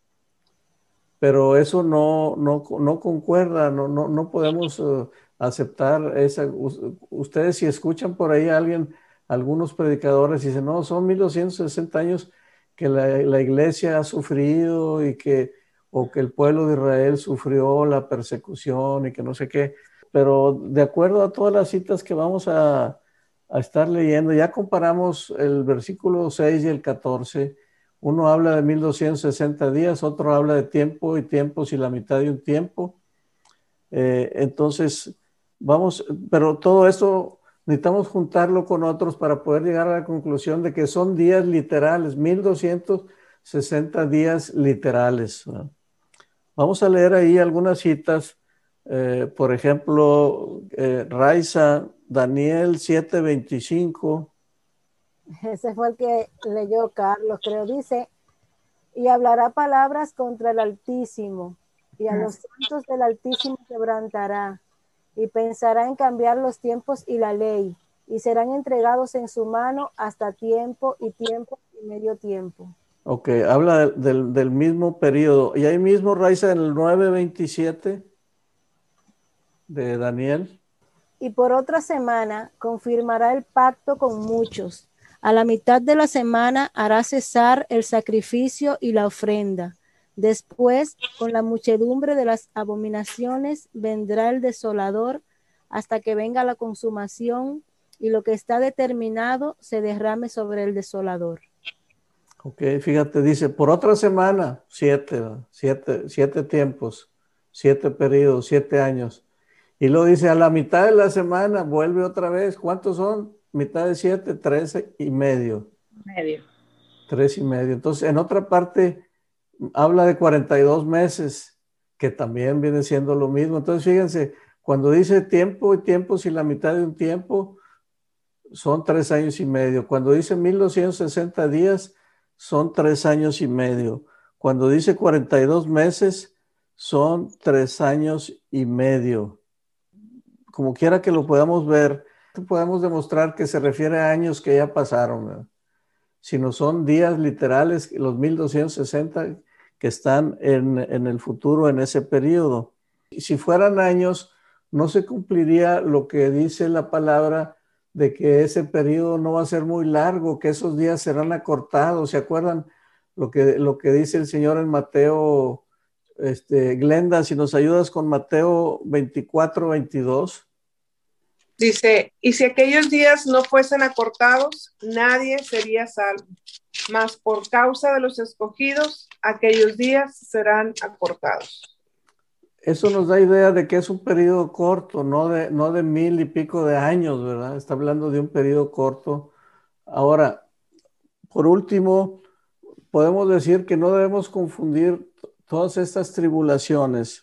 Pero eso no, no, no concuerda, no, no, no podemos uh, aceptar esa. Ustedes si escuchan por ahí a alguien, algunos predicadores dicen, no, son mil doscientos sesenta años que la, la iglesia ha sufrido y que o que el pueblo de Israel sufrió la persecución y que no sé qué, pero de acuerdo a todas las citas que vamos a, a estar leyendo, ya comparamos el versículo seis y el catorce, uno habla de mil doscientos sesenta días, otro habla de tiempo y tiempos y la mitad de un tiempo, eh, entonces vamos, pero todo esto necesitamos juntarlo con otros para poder llegar a la conclusión de que son días literales, mil doscientos sesenta días literales, ¿verdad? Vamos a leer ahí algunas citas. Eh, por ejemplo, eh, Raiza, Daniel siete veinticinco. Ese fue el que leyó Carlos, creo. Dice, y hablará palabras contra el Altísimo, y a los santos del Altísimo quebrantará, y pensará en cambiar los tiempos y la ley, y serán entregados en su mano hasta tiempo y tiempo y medio tiempo. Ok, habla del, del, del mismo periodo. Y ahí mismo, Raiza, en el nueve veintisiete de Daniel. Y por otra semana confirmará el pacto con muchos. A la mitad de la semana hará cesar el sacrificio y la ofrenda. Después, con la muchedumbre de las abominaciones, vendrá el desolador hasta que venga la consumación y lo que está determinado se derrame sobre el desolador. Ok, fíjate, dice, por otra semana, siete, siete, siete tiempos, siete periodos, siete años. Y luego dice, a la mitad de la semana vuelve otra vez. ¿Cuántos son? Mitad de siete, trece y medio. Medio. Tres y medio. Entonces, en otra parte, habla de cuarenta y dos meses, que también viene siendo lo mismo. Entonces, fíjense, cuando dice tiempo y tiempo, si la mitad de un tiempo, son tres años y medio. Cuando dice mil doscientos sesenta días, son tres años y medio. Cuando dice cuarenta y dos meses, son tres años y medio. Como quiera que lo podamos ver, podemos demostrar que se refiere a años que ya pasaron, ¿verdad? Sino son días literales, los mil doscientos sesenta que están en, en el futuro, en ese periodo. Y si fueran años, no se cumpliría lo que dice la palabra de que ese periodo no va a ser muy largo, que esos días serán acortados. ¿Se acuerdan lo que, lo que dice el Señor en Mateo? Este, Glenda, si nos ayudas con Mateo veinticuatro, veintidós. Dice, y si aquellos días no fuesen acortados, nadie sería salvo. Mas por causa de los escogidos, aquellos días serán acortados. Eso nos da idea de que es un periodo corto, no de, no de mil y pico de años, ¿verdad? Está hablando de un periodo corto. Ahora, por último, podemos decir que no debemos confundir todas estas tribulaciones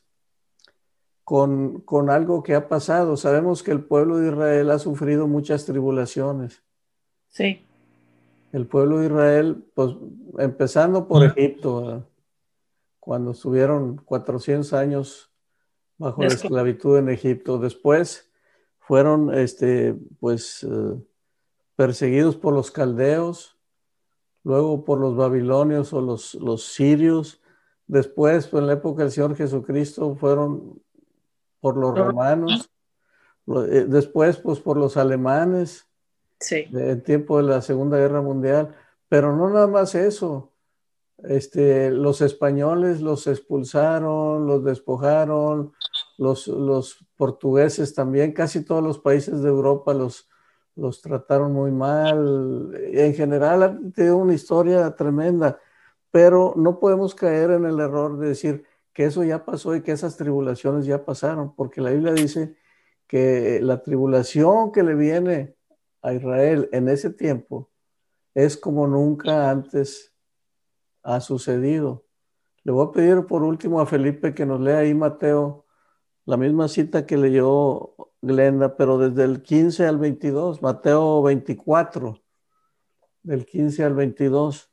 con, con algo que ha pasado. Sabemos que el pueblo de Israel ha sufrido muchas tribulaciones. Sí. El pueblo de Israel, pues empezando por Egipto, ¿verdad? Cuando estuvieron cuatrocientos años bajo la esclavitud en Egipto. Después fueron este, pues, eh, perseguidos por los caldeos, luego por los babilonios o los, los sirios. Después, pues, en la época del Señor Jesucristo, fueron por los romanos. Después, pues, por los alemanes. Sí. En tiempo de la Segunda Guerra Mundial. Pero no nada más eso. Este, los españoles los expulsaron, los despojaron, los, los portugueses también, casi todos los países de Europa los, los trataron muy mal. En general tiene una historia tremenda, pero no podemos caer en el error de decir que eso ya pasó y que esas tribulaciones ya pasaron, porque la Biblia dice que la tribulación que le viene a Israel en ese tiempo es como nunca antes ha sucedido. Le voy a pedir por último a Felipe que nos lea ahí Mateo, la misma cita que leyó Glenda, pero desde el quince al veintidós, Mateo veinticuatro, del quince al veintidós.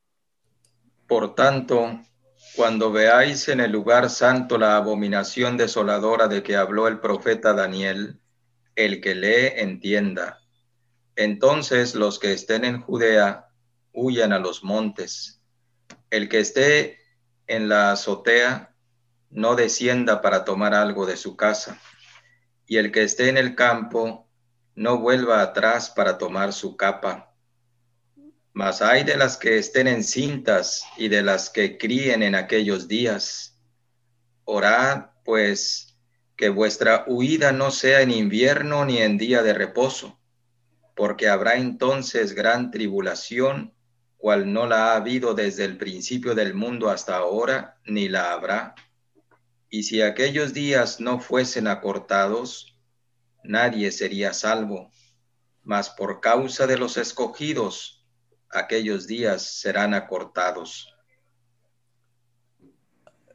Por tanto, cuando veáis en el lugar santo la abominación desoladora de que habló el profeta Daniel, el que lee entienda. Entonces los que estén en Judea huyan a los montes. El que esté en la azotea no descienda para tomar algo de su casa, y el que esté en el campo no vuelva atrás para tomar su capa. Mas ay de las que estén encintas y de las que críen en aquellos días. Orad, pues, que vuestra huida no sea en invierno ni en día de reposo, porque habrá entonces gran tribulación, cual no la ha habido desde el principio del mundo hasta ahora, ni la habrá. Y si aquellos días no fuesen acortados, nadie sería salvo. Mas por causa de los escogidos, aquellos días serán acortados.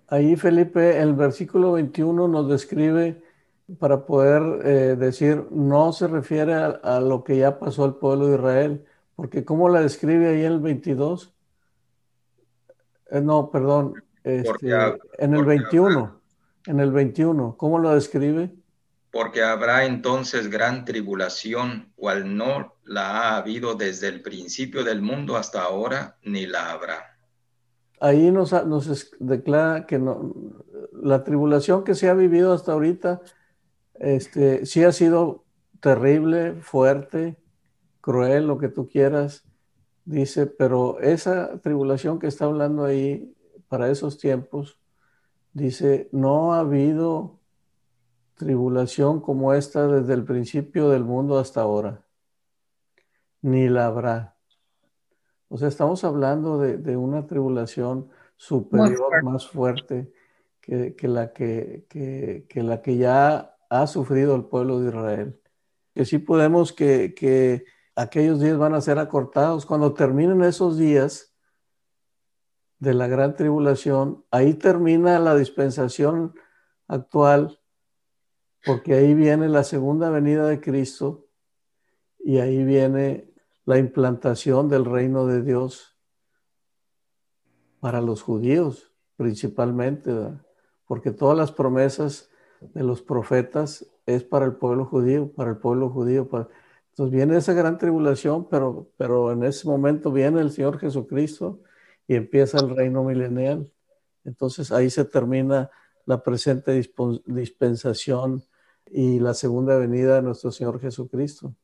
Ahí, Felipe, el versículo veintiuno nos describe, para poder eh, decir, no se refiere a, a lo que ya pasó al pueblo de Israel, porque ¿cómo la describe ahí en el veintidós? Eh, no, perdón, Porque, este, en el porque, veintiuno, en el veintiuno, ¿cómo lo describe? porque habrá entonces gran tribulación, cual no la ha habido desde el principio del mundo hasta ahora, ni la habrá. Ahí nos, nos es- declara que no, la tribulación que se ha vivido hasta ahorita, este, sí ha sido terrible, fuerte, cruel, lo que tú quieras, dice, pero esa tribulación que está hablando ahí para esos tiempos, dice, no ha habido tribulación como esta desde el principio del mundo hasta ahora, ni la habrá. O sea, estamos hablando de, de una tribulación Muy superior, fuerte. más fuerte que, que la que, que, que la que ya ha sufrido el pueblo de Israel. Que sí podemos que, que aquellos días van a ser acortados. Cuando terminen esos días de la gran tribulación, ahí termina la dispensación actual, porque ahí viene la segunda venida de Cristo y ahí viene la implantación del reino de Dios para los judíos principalmente, ¿verdad? Porque todas las promesas de los profetas es para el pueblo judío, para el pueblo judío. Para... Entonces viene esa gran tribulación, pero, pero en ese momento viene el Señor Jesucristo y empieza el reino milenial. Entonces ahí se termina la presente dispensación y la segunda venida de nuestro Señor Jesucristo.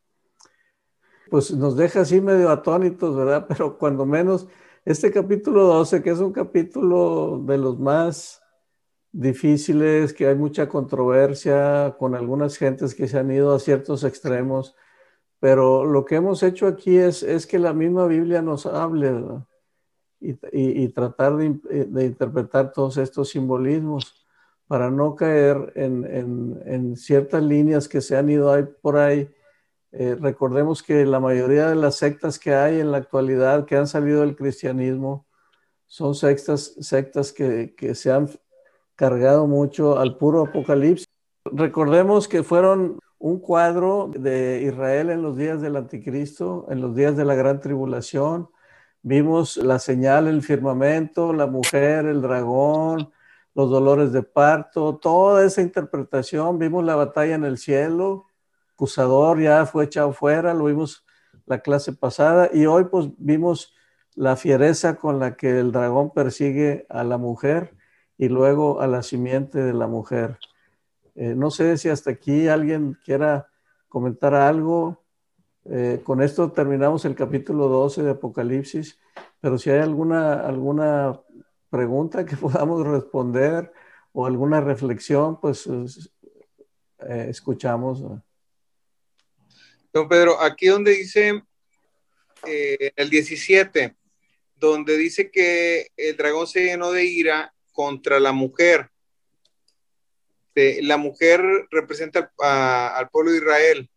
Pues nos deja así medio atónitos, ¿verdad? Pero cuando menos este capítulo doce, que es un capítulo de los más difíciles, que hay mucha controversia con algunas gentes que se han ido a ciertos extremos, pero lo que hemos hecho aquí es, es que la misma Biblia nos hable, ¿verdad? Y, y, y tratar de, de interpretar todos estos simbolismos para no caer en, en, en ciertas líneas que se han ido ahí por ahí. Eh, recordemos que la mayoría de las sectas que hay en la actualidad que han salido del cristianismo son sectas, sectas que, que se han cargado mucho al puro apocalipsis. Recordemos que fueron un cuadro de Israel en los días del anticristo, en los días de la gran tribulación. Vimos la señal, el firmamento, la mujer, el dragón, los dolores de parto, toda esa interpretación. Vimos la batalla en el cielo. El acusador ya fue echado fuera, lo vimos la clase pasada, y hoy pues vimos la fiereza con la que el dragón persigue a la mujer y luego a la simiente de la mujer. Eh, no sé si hasta aquí alguien quiera comentar algo. Eh, con esto terminamos el capítulo doce de Apocalipsis, pero si hay alguna, alguna pregunta que podamos responder o alguna reflexión, pues eh, escuchamos. Don Pedro, aquí donde dice eh, el diecisiete, donde dice que el dragón se llenó de ira contra la mujer. De, la mujer representa a, al pueblo de Israel.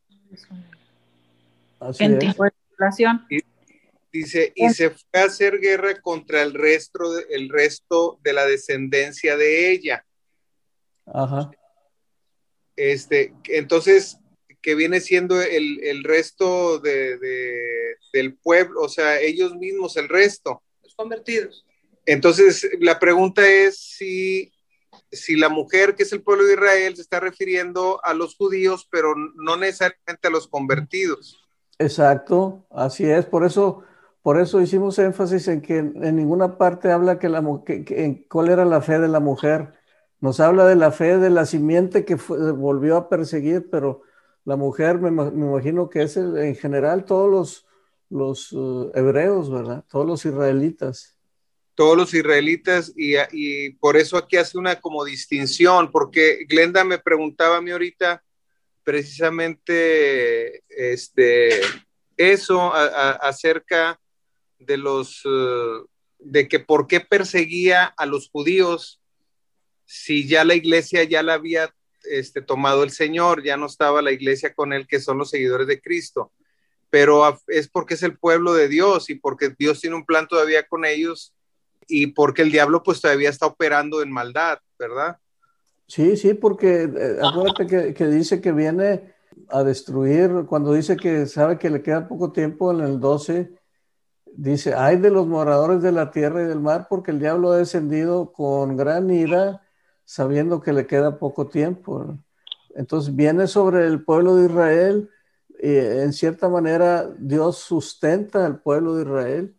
Así en es. tiempo de tribulación. Y dice, y se fue a hacer guerra contra el resto, de, el resto de la descendencia de ella. Ajá. Este, entonces, que viene siendo el, el resto de, de, del pueblo, o sea, ellos mismos, el resto. Los convertidos. Entonces, la pregunta es si, si la mujer, que es el pueblo de Israel, se está refiriendo a los judíos, pero no necesariamente a los convertidos. Exacto, así es. Por eso, por eso hicimos énfasis en que en ninguna parte habla que la que, que, en cuál era la fe de la mujer. Nos habla de la fe de la simiente que fue, volvió a perseguir, pero la mujer, me, me imagino que es el, en general todos los, los uh, hebreos, ¿verdad? Todos los israelitas. Todos los israelitas, y, y por eso aquí hace una como distinción, porque Glenda me preguntaba a mí ahorita precisamente este, eso a, a, acerca de los, uh, de que por qué perseguía a los judíos si ya la iglesia ya la había este, tomado el Señor, ya no estaba la iglesia con él, que son los seguidores de Cristo, pero es porque es el pueblo de Dios y porque Dios tiene un plan todavía con ellos y porque el diablo pues todavía está operando en maldad, ¿verdad? Sí, sí, porque eh, acuérdate que, que dice que viene a destruir, cuando dice que sabe que le queda poco tiempo, en el doce, dice, ay de los moradores de la tierra y del mar, porque el diablo ha descendido con gran ira, sabiendo que le queda poco tiempo. Entonces viene sobre el pueblo de Israel, y en cierta manera Dios sustenta al pueblo de Israel,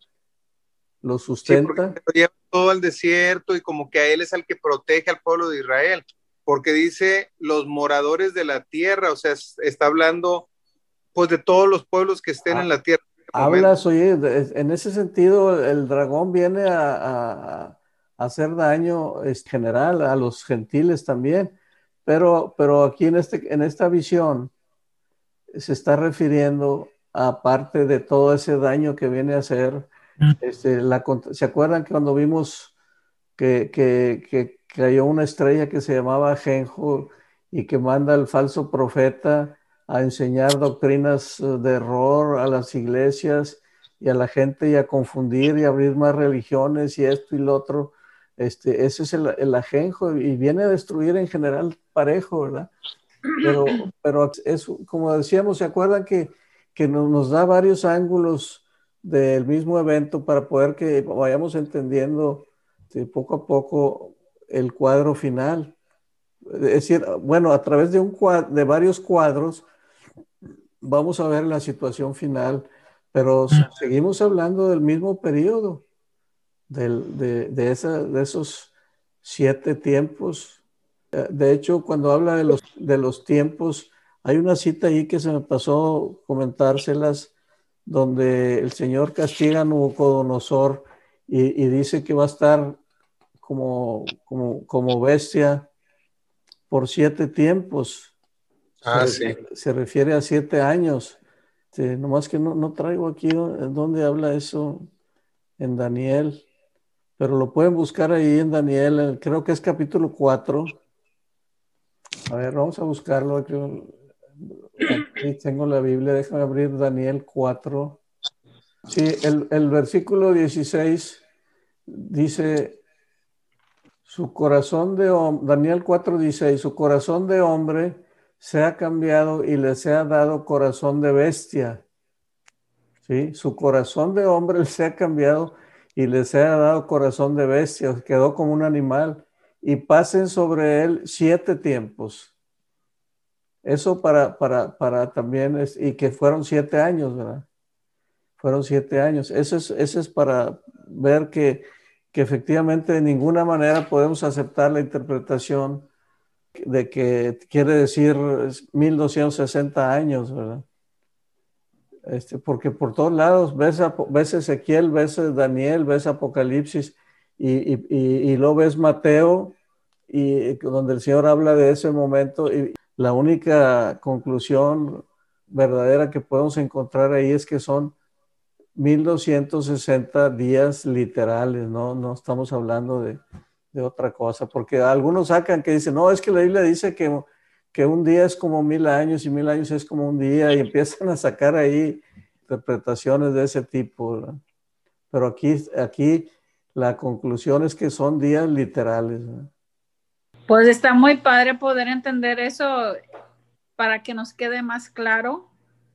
lo Sí, porque sustenta. lo lleva todo al desierto y como que a él es el que protege al pueblo de Israel, porque dice los moradores de la tierra, o sea, es- está hablando pues de todos los pueblos que estén en Ah, la tierra en este momento. hablas, oye, de- en ese sentido, el dragón viene a, a- a hacer daño en general a los gentiles también, pero, pero aquí en, este, en esta visión se está refiriendo a parte de todo ese daño que viene a hacer. Este, la, cont- ¿se acuerdan que cuando vimos que, que, que cayó una estrella que se llamaba Genjo y que manda al falso profeta a enseñar doctrinas eh, de error a las iglesias y a la gente y a confundir y abrir más religiones y esto y lo otro? Este, ese es el, el ajenjo y viene a destruir en general parejo, ¿verdad? Pero, pero es como decíamos, ¿se acuerdan que, que nos, nos da varios ángulos del mismo evento para poder que vayamos entendiendo sí, poco a poco el cuadro final? Es decir, bueno, a través de, un cuad- de varios cuadros vamos a ver la situación final, pero seguimos hablando del mismo periodo, del- de, de, esa, de esos siete tiempos. Eh, De hecho, cuando habla de los, de los tiempos, hay una cita ahí que se me pasó comentárselas, donde el Señor castiga a Nabucodonosor y, y dice que va a estar como, como, como bestia por siete tiempos. Se, Ah, re- sí. se refiere a siete años. Sí, nomás que no, no traigo aquí donde, donde habla eso en Daniel, pero lo pueden buscar ahí en Daniel, en- creo que es capítulo cuatro. A ver, vamos a buscarlo. Aquí, aquí tengo la Biblia, déjame abrir Daniel cuatro. Sí, el, el versículo dieciséis dice, su corazón de hombre, Daniel cuatro dieciséis, su corazón de hombre se ha cambiado y le se ha dado corazón de bestia. ¿Sí? Su corazón de hombre se ha cambiado y les ha dado corazón de bestia, quedó como un animal y pasen sobre él siete tiempos. Eso para, para, para también, es, y que fueron siete años, ¿verdad? Fueron siete años. Eso es, eso es para ver que, que efectivamente de ninguna manera podemos aceptar la interpretación de que quiere decir mil doscientos sesenta años, ¿verdad? Este, porque por todos lados ves, a, ves Ezequiel, ves Daniel, ves Apocalipsis y, y, y, y luego ves Mateo, y donde el Señor habla de ese momento, y la única conclusión verdadera que podemos encontrar ahí es que son mil doscientos sesenta días literales, no, no estamos hablando de, de otra cosa, porque algunos sacan que dicen, no, es que la Biblia dice que, que un día es como mil años y mil años es como un día, y empiezan a sacar ahí interpretaciones de ese tipo, ¿verdad? Pero aquí, aquí la conclusión es que son días literales, ¿verdad? Pues está muy padre poder entender eso para que nos quede más claro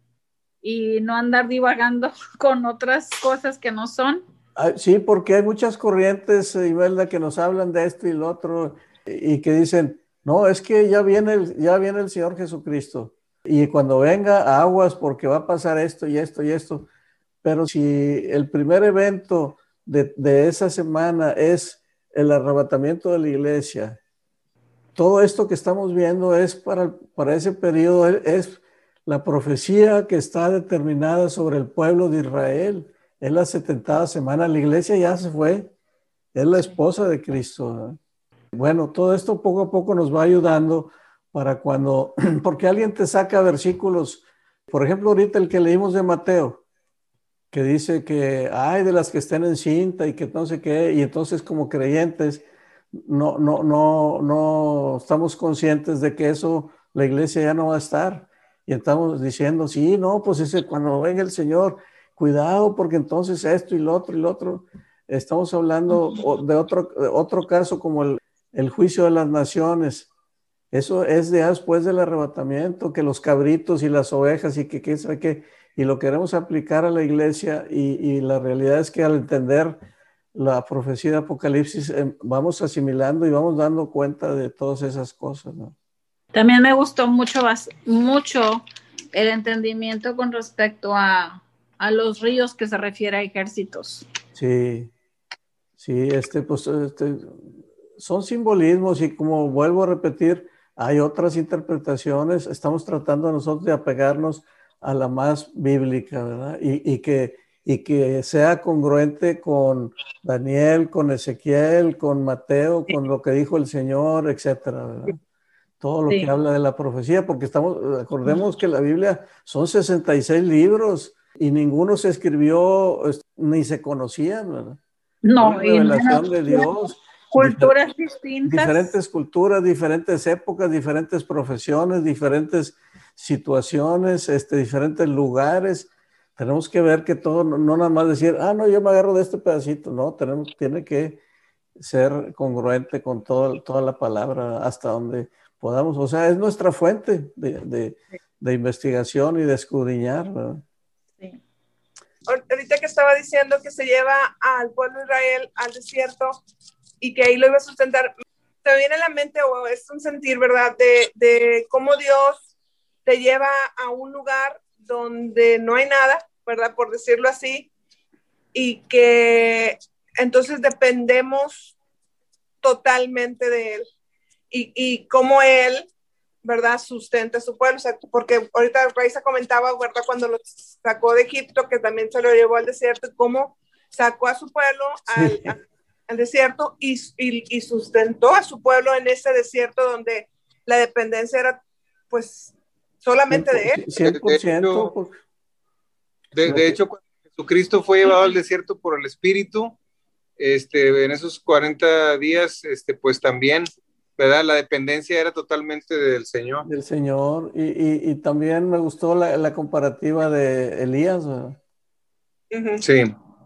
y no andar divagando con otras cosas que no son. Ah, sí, porque hay muchas corrientes, eh, Imelda, que nos hablan de esto y lo otro y, y que dicen, no, es que ya viene, el, ya viene el Señor Jesucristo y cuando venga aguas porque va a pasar esto y esto y esto. Pero si el primer evento de, de esa semana es el arrebatamiento de la iglesia, todo esto que estamos viendo es para, para ese periodo, es, es la profecía que está determinada sobre el pueblo de Israel. Es la setentada semana, la iglesia ya se fue, es la esposa de Cristo, ¿no? Bueno, todo esto poco a poco nos va ayudando para cuando, porque alguien te saca versículos, por ejemplo, ahorita el que leímos de Mateo, que dice que hay de las que estén en cinta y que no sé qué, y entonces como creyentes no, no, no, no estamos conscientes de que eso, la iglesia ya no va a estar. Y estamos diciendo, sí, no, pues ese, cuando venga el Señor, cuidado, porque entonces esto y lo otro y lo otro. estamos hablando de otro, de otro caso como el, el juicio de las naciones. Eso es de después del arrebatamiento, que los cabritos y las ovejas y que qué sabe qué, y lo queremos aplicar a la iglesia y, y la realidad es que al entender la profecía de Apocalipsis eh, vamos asimilando y vamos dando cuenta de todas esas cosas, ¿no? También me gustó mucho, mucho el entendimiento con respecto a, a los ríos que se refiere a ejércitos. Sí, sí, este, pues, este, son simbolismos y como vuelvo a repetir, hay otras interpretaciones. Estamos tratando nosotros de apegarnos a la más bíblica, ¿verdad? Y, y, que, y que sea congruente con Daniel, con Ezequiel, con Mateo, con lo que dijo el Señor, etcétera, ¿verdad? Todo lo Sí. que habla de la profecía, porque estamos, acordemos que la Biblia son sesenta y seis libros y ninguno se escribió ni se conocían, ¿verdad? No, la y revelación no, de Dios. Culturas distintas. Diferentes culturas, diferentes épocas, diferentes profesiones, diferentes situaciones, este, diferentes lugares. Tenemos que ver que todo, no, no nada más decir, ah, no, yo me agarro de este pedacito. No, tenemos, tiene que ser congruente con todo, toda la palabra hasta donde podamos. O sea, es nuestra fuente de, de, de investigación y de escudriñar, ¿verdad? Sí. Ahorita que estaba diciendo que se lleva al pueblo de Israel al desierto y que ahí lo iba a sustentar, te viene a la mente, o es un sentir, ¿verdad?, de, de cómo Dios te lleva a un lugar donde no hay nada, ¿verdad?, por decirlo así, y que entonces dependemos totalmente de Él, y, y cómo Él, ¿verdad?, sustenta a su pueblo. O sea, porque ahorita Raiza comentaba, ¿verdad?, cuando lo sacó de Egipto, que también se lo llevó al desierto, cómo sacó a su pueblo al, sí. al, al desierto y, y, y sustentó a su pueblo en ese desierto donde la dependencia era, pues, solamente de Él. cien por ciento. De, de hecho, cuando Jesucristo fue llevado al desierto por el Espíritu, este, en esos cuarenta días, este, pues también, ¿verdad?, la dependencia era totalmente del Señor. Del Señor. Y, y, y también me gustó la, la comparativa de Elías, ¿verdad? Uh-huh. Sí.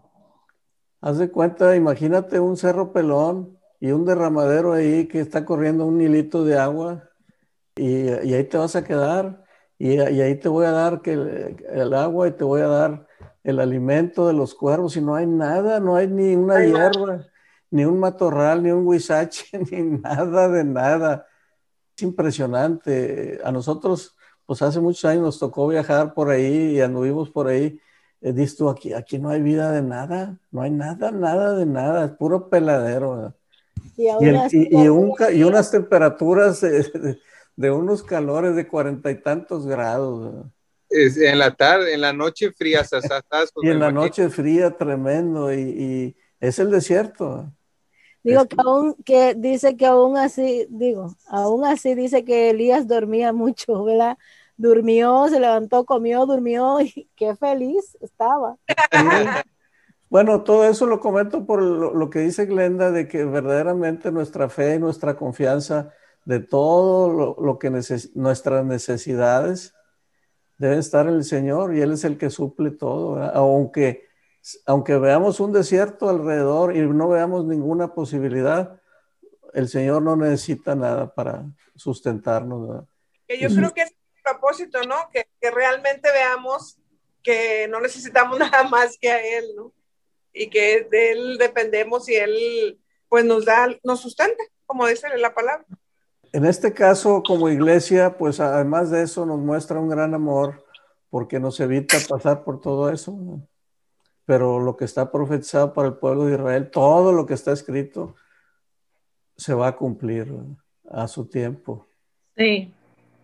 Haz de cuenta, imagínate un cerro pelón y un derramadero ahí que está corriendo un hilito de agua y, y ahí te vas a quedar y, y ahí te voy a dar que el, el agua y te voy a dar el alimento de los cuervos y no hay nada, no hay ni una Ay, hierba, ni un matorral, ni un huizache, ni nada de nada. Es impresionante. A nosotros, pues hace muchos años nos tocó viajar por ahí y anduvimos por ahí. Eh, dices tú, aquí, aquí no hay vida de nada, no hay nada, nada de nada, es puro peladero, ¿verdad? Y, y, el, y, y, un, y unas temperaturas de, de, de unos calores de cuarenta y tantos grados, ¿verdad? Es en la tarde, en la noche fría, sasatas, y en la imagino. Noche fría, tremendo, y, y es el desierto. Digo que aún, que dice que aún así, digo, aún así dice que Elías dormía mucho, ¿verdad? Durmió, se levantó, comió, durmió, y qué feliz estaba. Sí. Bueno, todo eso lo comento por lo, lo que dice Glenda, de que verdaderamente nuestra fe y nuestra confianza de todo lo, lo que neces nuestras necesidades deben estar en el Señor y Él es el que suple todo, ¿verdad? Aunque, aunque veamos un desierto alrededor y no veamos ninguna posibilidad, el Señor no necesita nada para sustentarnos, ¿verdad? Que yo creo que es el propósito, ¿no? Que, que realmente veamos que no necesitamos nada más que a Él, ¿no? Y que de Él dependemos y Él pues nos da, nos sustenta, como dice la palabra. En este caso, como iglesia, pues además de eso nos muestra un gran amor porque nos evita pasar por todo eso, ¿no? Pero lo que está profetizado para el pueblo de Israel, todo lo que está escrito, se va a cumplir, ¿no?, a su tiempo. Sí.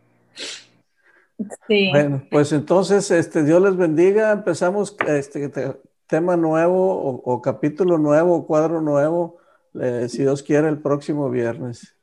Sí. Bueno, pues entonces, este, Dios les bendiga. Empezamos este tema nuevo o, o capítulo nuevo o cuadro nuevo, eh, si Dios quiere, el próximo viernes.